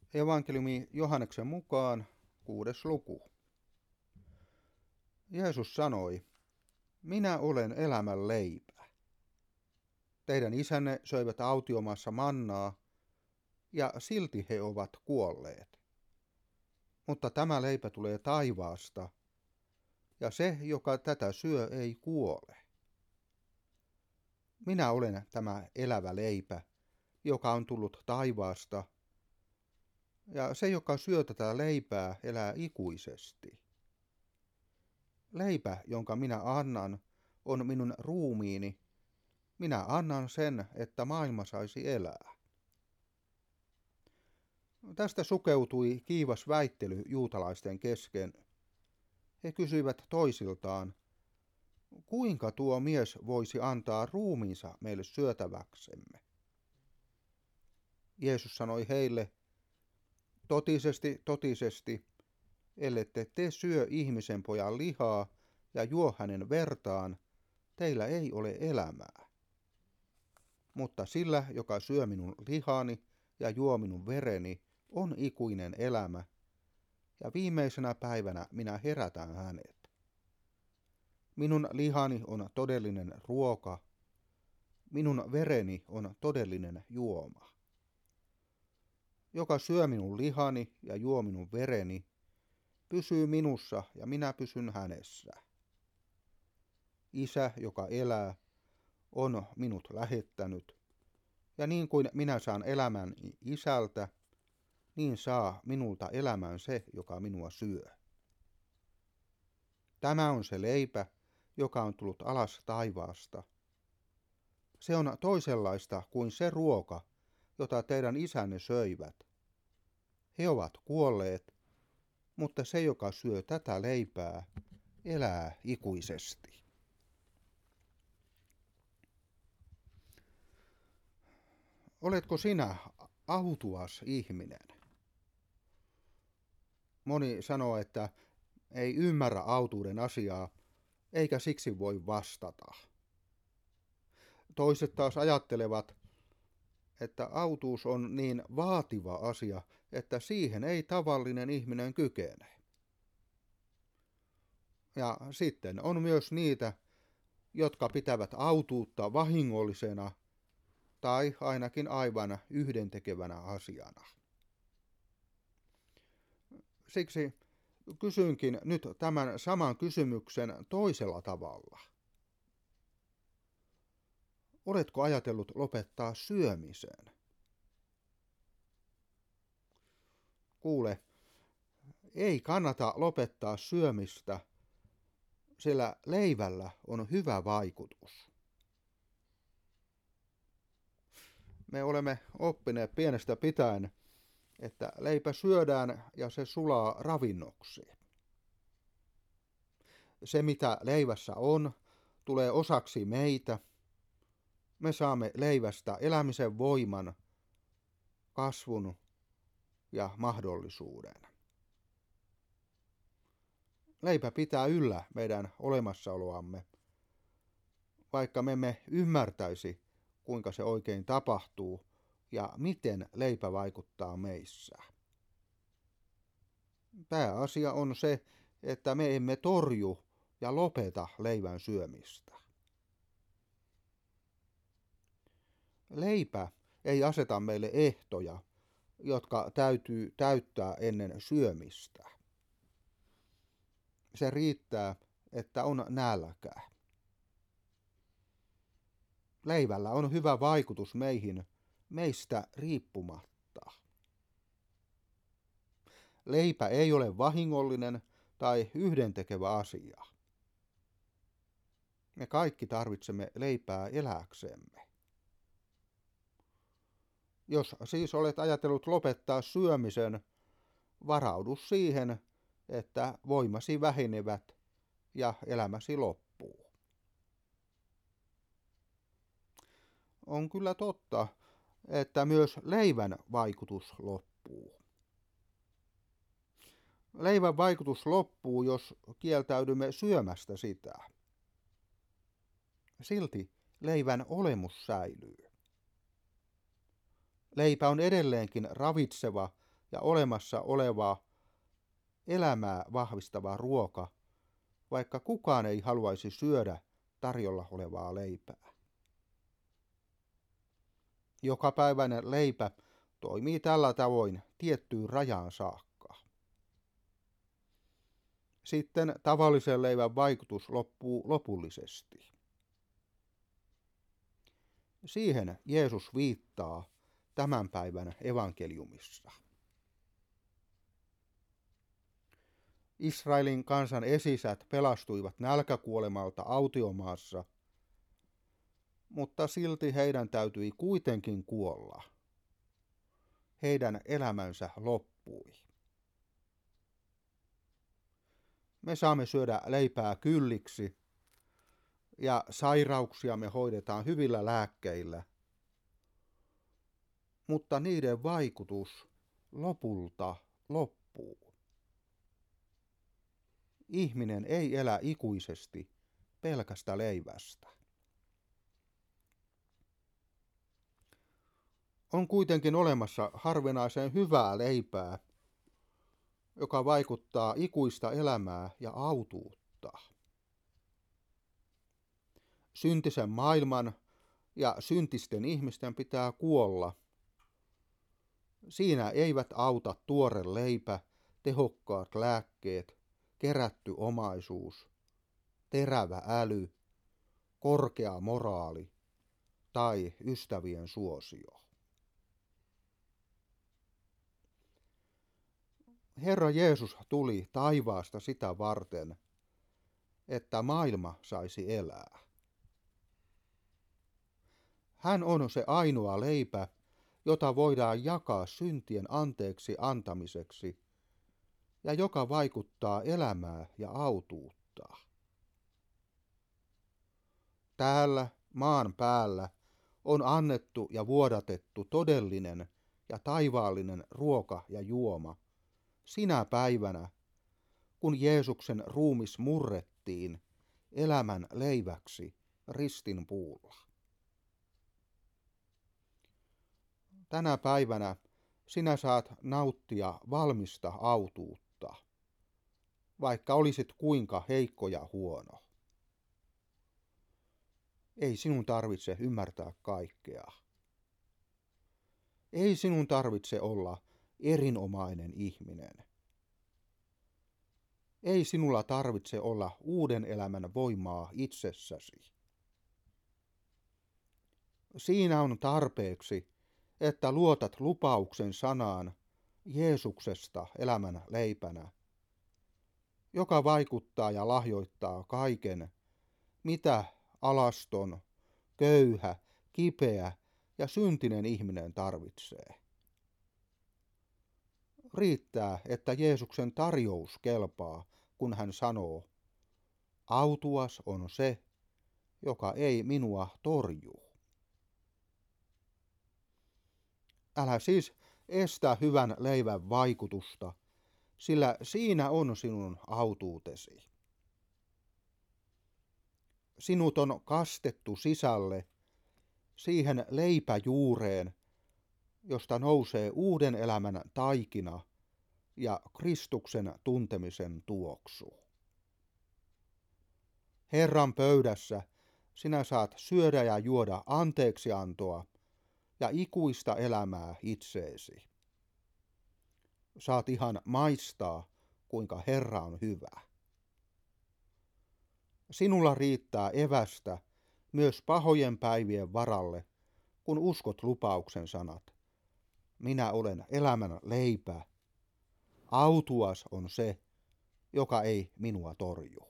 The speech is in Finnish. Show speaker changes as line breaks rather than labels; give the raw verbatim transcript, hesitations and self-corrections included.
Evankeliumi Johanneksen mukaan kuudes luku. Jeesus sanoi, minä olen elämän leipä. Teidän isänne söivät autiomaassa mannaa, ja silti he ovat kuolleet. Mutta tämä leipä tulee taivaasta, ja se, joka tätä syö, ei kuole. Minä olen tämä elävä leipä, joka on tullut taivaasta, ja se, joka syö tätä leipää, elää ikuisesti. Leipä, jonka minä annan, on minun ruumiini. Minä annan sen, että maailma saisi elää. Tästä sukeutui kiivas väittely juutalaisten kesken. He kysyivät toisiltaan, kuinka tuo mies voisi antaa ruumiinsa meille syötäväksemme? Jeesus sanoi heille, totisesti, totisesti, ellette te syö ihmisen pojan lihaa ja juo hänen vertaan, teillä ei ole elämää. Mutta sillä, joka syö minun lihani ja juo minun vereni, on ikuinen elämä, ja viimeisenä päivänä minä herätän hänet. Minun lihani on todellinen ruoka, minun vereni on todellinen juoma. Joka syö minun lihani ja juo minun vereni, pysyy minussa ja minä pysyn hänessä. Isä, joka elää, on minut lähettänyt, ja niin kuin minä saan elämän isältä, niin saa minulta elämän se, joka minua syö. Tämä on se leipä, joka on tullut alas taivaasta. Se on toisenlaista kuin se ruoka, jota teidän isänne söivät. He ovat kuolleet, mutta se, joka syö tätä leipää, elää ikuisesti. Oletko sinä autuas ihminen? Moni sanoo, että ei ymmärrä autuuden asiaa, eikä siksi voi vastata. Toiset taas ajattelevat, että autuus on niin vaativa asia, että siihen ei tavallinen ihminen kykene. Ja sitten on myös niitä, jotka pitävät autuutta vahingollisena tai ainakin aivan yhdentekevänä asiana. Siksi kysynkin nyt tämän saman kysymyksen toisella tavalla. Oletko ajatellut lopettaa syömisen? Kuule, ei kannata lopettaa syömistä, sillä leivällä on hyvä vaikutus. Me olemme oppineet pienestä pitäen, että leipä syödään ja se sulaa ravinnoksi. Se, mitä leivässä on, tulee osaksi meitä. Me saamme leivästä elämisen voiman, kasvun ja mahdollisuuden. Leipä pitää yllä meidän olemassaoloamme, vaikka me emme ymmärtäisi, kuinka se oikein tapahtuu ja miten leipä vaikuttaa meissä. Pääasia on se, että me emme torju ja lopeta leivän syömistä. Leipä ei aseta meille ehtoja, jotka täytyy täyttää ennen syömistä. Se riittää, että on nälkä. Leivällä on hyvä vaikutus meihin, meistä riippumatta. Leipä ei ole vahingollinen tai yhdentekevä asia. Me kaikki tarvitsemme leipää elääksemme. Jos siis olet ajatellut lopettaa syömisen, varaudu siihen, että voimasi vähenevät ja elämäsi loppuu. On kyllä totta, että myös leivän vaikutus loppuu. Leivän vaikutus loppuu, jos kieltäydymme syömästä sitä. Silti leivän olemus säilyy. Leipä on edelleenkin ravitseva ja olemassa oleva elämää vahvistava ruoka, vaikka kukaan ei haluaisi syödä tarjolla olevaa leipää. Jokapäiväinen leipä toimii tällä tavoin tiettyyn rajaan saakka. Sitten tavallisen leivän vaikutus loppuu lopullisesti. Siihen Jeesus viittaa tämän päivän evankeliumissa. Israelin kansan esisät pelastuivat nälkäkuolemalta autiomaassa, mutta silti heidän täytyi kuitenkin kuolla. Heidän elämänsä loppui. Me saamme syödä leipää kylliksi ja sairauksia me hoidetaan hyvillä lääkkeillä, mutta niiden vaikutus lopulta loppuu. Ihminen ei elä ikuisesti pelkästä leivästä. On kuitenkin olemassa harvinaisen hyvää leipää, joka vaikuttaa ikuista elämää ja autuutta. Syntisen maailman ja syntisten ihmisten pitää kuolla. Siinä eivät auta tuore leipä, tehokkaat lääkkeet, kerätty omaisuus, terävä äly, korkea moraali tai ystävien suosio. Herra Jeesus tuli taivaasta sitä varten, että maailma saisi elää. Hän on se ainoa leipä, jota voidaan jakaa syntien anteeksi antamiseksi ja joka vaikuttaa elämää ja autuutta. Täällä maan päällä on annettu ja vuodatettu todellinen ja taivaallinen ruoka ja juoma sinä päivänä, kun Jeesuksen ruumis murrettiin elämän leiväksi ristin puulla. Tänä päivänä sinä saat nauttia valmista autuutta, vaikka olisit kuinka heikko ja huono. Ei sinun tarvitse ymmärtää kaikkea. Ei sinun tarvitse olla erinomainen ihminen. Ei sinulla tarvitse olla uuden elämän voimaa itsessäsi. Siinä on tarpeeksi, että luotat lupauksen sanaan Jeesuksesta elämän leipänä, joka vaikuttaa ja lahjoittaa kaiken, mitä alaston, köyhä, kipeä ja syntinen ihminen tarvitsee. Riittää, että Jeesuksen tarjous kelpaa, kun hän sanoo, autuas on se, joka ei minua torju. Älä siis estä hyvän leivän vaikutusta, sillä siinä on sinun autuutesi. Sinut on kastettu sisälle siihen leipäjuureen, josta nousee uuden elämän taikina ja Kristuksen tuntemisen tuoksu. Herran pöydässä sinä saat syödä ja juoda anteeksiantoa ja ikuista elämää itseesi. Saat ihan maistaa, kuinka Herra on hyvä. Sinulla riittää evästä myös pahojen päivien varalle, kun uskot lupauksen sanat. Minä olen elämän leipä. Autuas on se, joka ei minua torju.